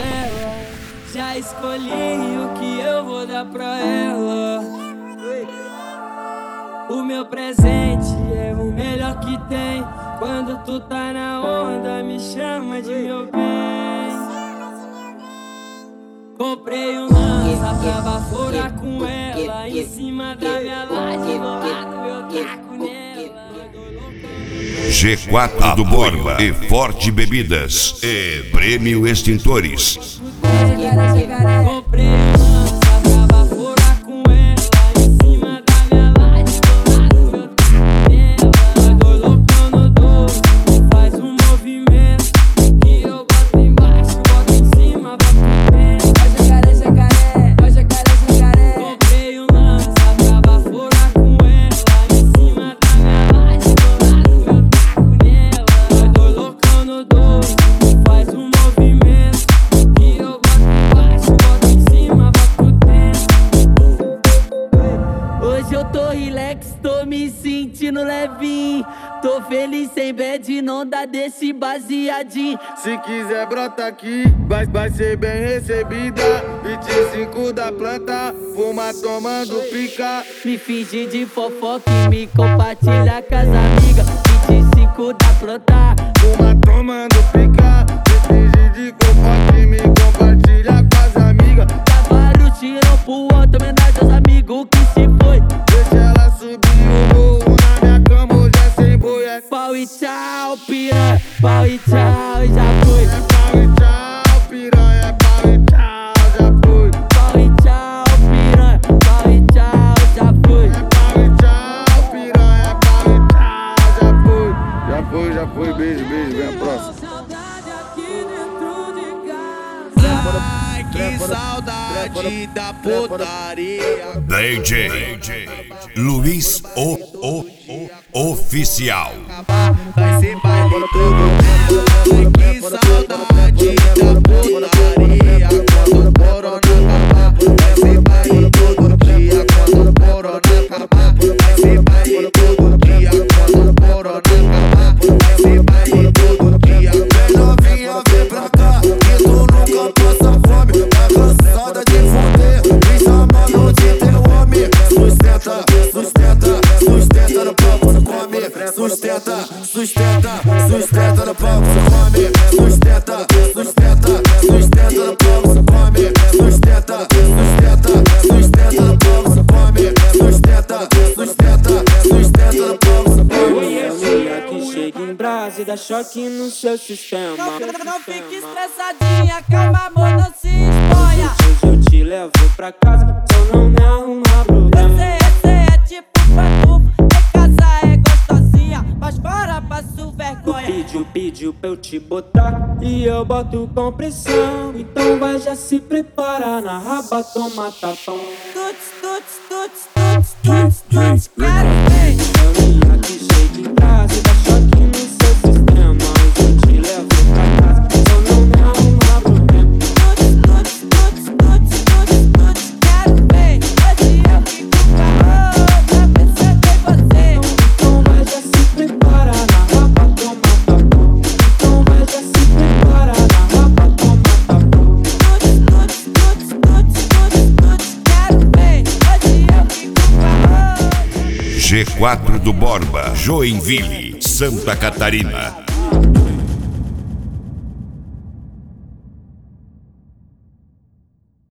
dela. Já escolhi o que eu vou dar pra ela. O meu presente é o melhor que tem. Quando tu tá na onda, me chama de meu bem. Comprei um lança pra baforar com ela. Em cima da minha laje, do lado eu taco nela. G4 do Borba e Forte Bebidas e Prêmio Extintores. Comprei um lança pra baforar com ela. Em cima da minha laje, do lado eu taco nela. Tô loucão no doce, faz um movimento que eu boto embaixo, boto em cima, boto dentro. Jacaré, jacaré, jacaré, jacaré. Comprei um lança pra baforar com ela. Em cima da minha laje, do lado eu taco nela. Tô loucão no doce, faz um movimento que eu boto embaixo, boto em cima, boto dentro. Hoje eu tô relax, tô me sentindo levinho. Tô feliz sem bad, não dá desse baseadinho. Se quiser brota aqui, vai ser bem recebida. 25 da planta, fuma tomando pica. Me finge de fofoca e me compartilha com as amigas. 25 da planta, Fuma tomando pica. Me finge de fofoca e me compartilha com as amigas. dá vários tirão pro outro, homenagem aos amigos que se foi. Deixa ela subir o morro na minha cama, hoje é sem boi. É Pau e tchau, piranha, pau e tchau, já foi. pau e tchau, piranha, é pau e tchau, já foi. Pau e tchau, piranha, pau e tchau, já foi. Pau e tchau, piranha, é pau e tchau, já foi. Já foi, beijo, beijo, vem a próxima. Saudade aqui dentro de casa. Ai, que saudade da putaria. DJ Luiz Oficial. Vai ser baile todo belo. Ai, que saudade da putaria. Quando o corona acabar, vai ser baile todo dia. Quando o corona acabar, vai ser baile todo dia. Quando o corona acabar, vai ser baile todo dia. Vem novinha, vem pra cá, que tu nunca passa fome. Tá cansada de fuder, me chamando de teu homem. Sustenta, sustenta, sustenta no palco, você come. Sustenta, sustenta, sustenta no palco, você come. Sustenta, sustenta, sustenta no palco, você come. Sustenta, sustenta, sustenta no palco, você come. Sustenta, sustenta, sustenta no palco, você come. Mulher que chega em brasa e dá choque no seu sistema. Não fique estressadinha, calma amor, não se exponha. Hoje eu te levo pra casa, só não me arruma problema. Esse é tipo patufo, casar é gostosinha, mas fora passo vergonha. Pediu pra eu te botar e eu boto com pressão. Então vai já se prepara, na raba toma tapão. Tuts, tuts, tuts, tuts, tuts, tuts, quero ver. Mulher que chega em brasa e dá choque no seu sistema. Hoje eu te levo pra casa, só não me arruma problema. Tuts, tuts, tuts, tuts, tuts, tuts, quero ver. Hoje eu fico com a outra, perceber você. Então vai já se prepara, na raba toma tapão. Então vai já se prepara, na raba toma tapão. Tuts, tuts, tuts, tuts, tuts, tuts, quero ver. Hoje eu fico com a outra. G4 do Borba, Joinville, Santa Catarina.